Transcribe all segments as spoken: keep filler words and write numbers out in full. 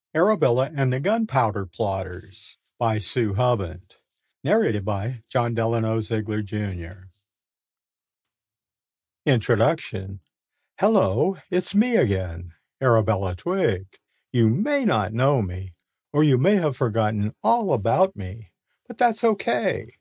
Arabella and the Gunpowder Plotters by Sue Hubbard. Narrated by John Delano Ziegler, Junior Introduction. Hello, it's me again, Arabella Twig. You may not know me, or you may have forgotten all about me, but that's okay.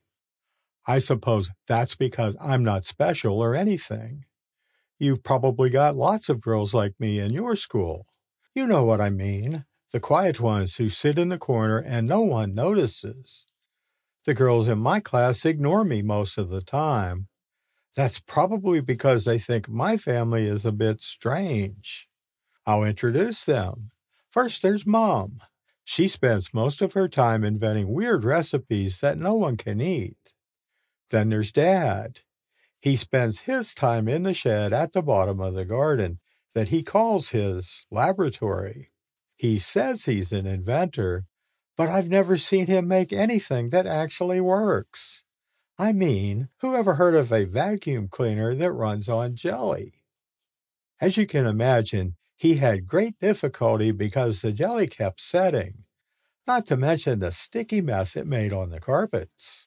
I suppose that's because I'm not special or anything. You've probably got lots of girls like me in your school. You know what I mean. The quiet ones who sit in the corner and no one notices. The girls in my class ignore me most of the time. That's probably because they think my family is a bit strange. I'll introduce them. First, there's Mom. She spends most of her time inventing weird recipes that no one can eat. Then there's Dad. He spends his time in the shed at the bottom of the garden that he calls his laboratory. He says he's an inventor, but I've never seen him make anything that actually works. I mean, who ever heard of a vacuum cleaner that runs on jelly? As you can imagine, he had great difficulty because the jelly kept setting, not to mention the sticky mess it made on the carpets.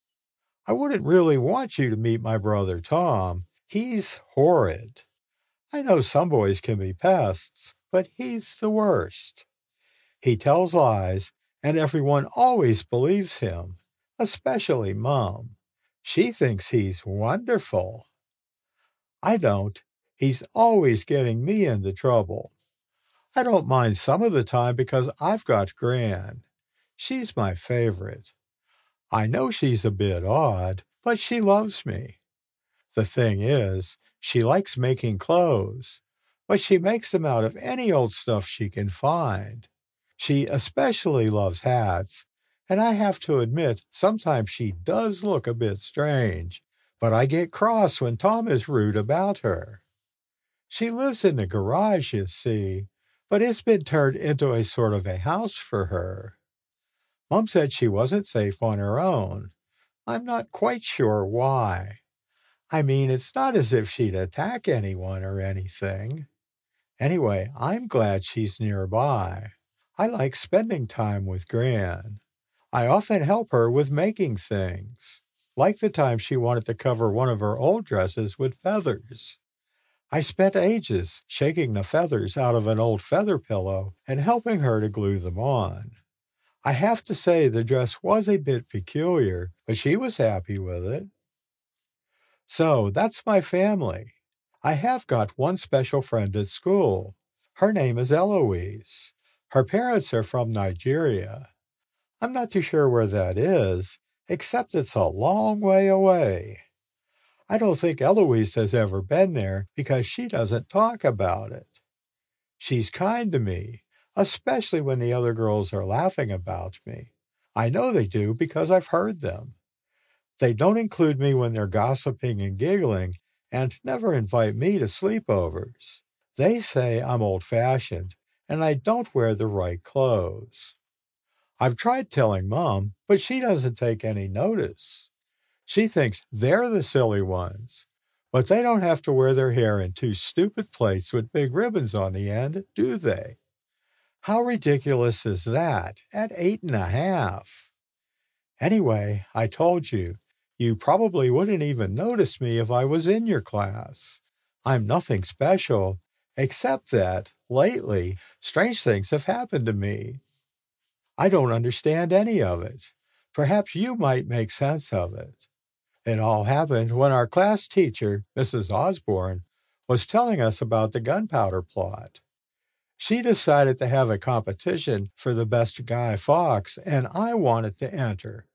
I wouldn't really want you to meet my brother Tom. He's horrid. I know some boys can be pests, but he's the worst. He tells lies, and everyone always believes him, especially Mom. She thinks he's wonderful. I don't. He's always getting me into trouble. I don't mind some of the time because I've got Gran. She's my favorite. I know she's a bit odd, but she loves me. The thing is, she likes making clothes, but she makes them out of any old stuff she can find. She especially loves hats, and I have to admit sometimes she does look a bit strange, but I get cross when Tom is rude about her. She lives in the garage, you see, but it's been turned into a sort of a house for her. Mom said she wasn't safe on her own. I'm not quite sure why. I mean, it's not as if she'd attack anyone or anything. Anyway, I'm glad she's nearby. I like spending time with Gran. I often help her with making things, like the time she wanted to cover one of her old dresses with feathers. I spent ages shaking the feathers out of an old feather pillow and helping her to glue them on. I have to say the dress was a bit peculiar, but she was happy with it. So that's my family. I have got one special friend at school. Her name is Eloise. Her parents are from Nigeria. I'm not too sure where that is, except it's a long way away. I don't think Eloise has ever been there because she doesn't talk about it. She's kind to me, especially when the other girls are laughing about me. I know they do because I've heard them. They don't include me when they're gossiping and giggling, and never invite me to sleepovers. They say I'm old-fashioned, and I don't wear the right clothes. I've tried telling Mom, but she doesn't take any notice. She thinks they're the silly ones. But they don't have to wear their hair in two stupid plaits with big ribbons on the end, do they? How ridiculous is that, at eight and a half? Anyway, I told you, you probably wouldn't even notice me if I was in your class. I'm nothing special, except that, lately, strange things have happened to me. I don't understand any of it. Perhaps you might make sense of it. It all happened when our class teacher, Missus Osborne, was telling us about the gunpowder plot. She decided to have a competition for the best Guy Fawkes, and I wanted to enter.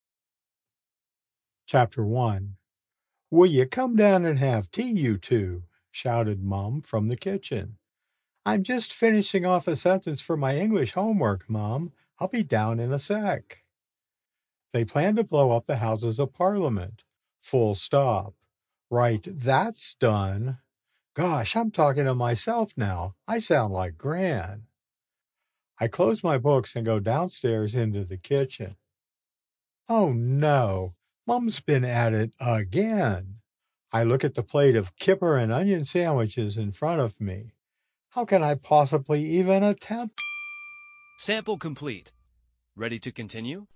Chapter one. "Will you come down and have tea, you two?" shouted Mom from the kitchen. "I'm just finishing off a sentence for my English homework, Mom. I'll be down in a sec." They plan to blow up the Houses of Parliament. Full stop. Right, that's done. Gosh, I'm talking to myself now. I sound like Gran. I close my books and go downstairs into the kitchen. Oh no, Mom's been at it again. I look at the plate of kipper and onion sandwiches in front of me. How can I possibly even attempt? Sample complete. Ready to continue?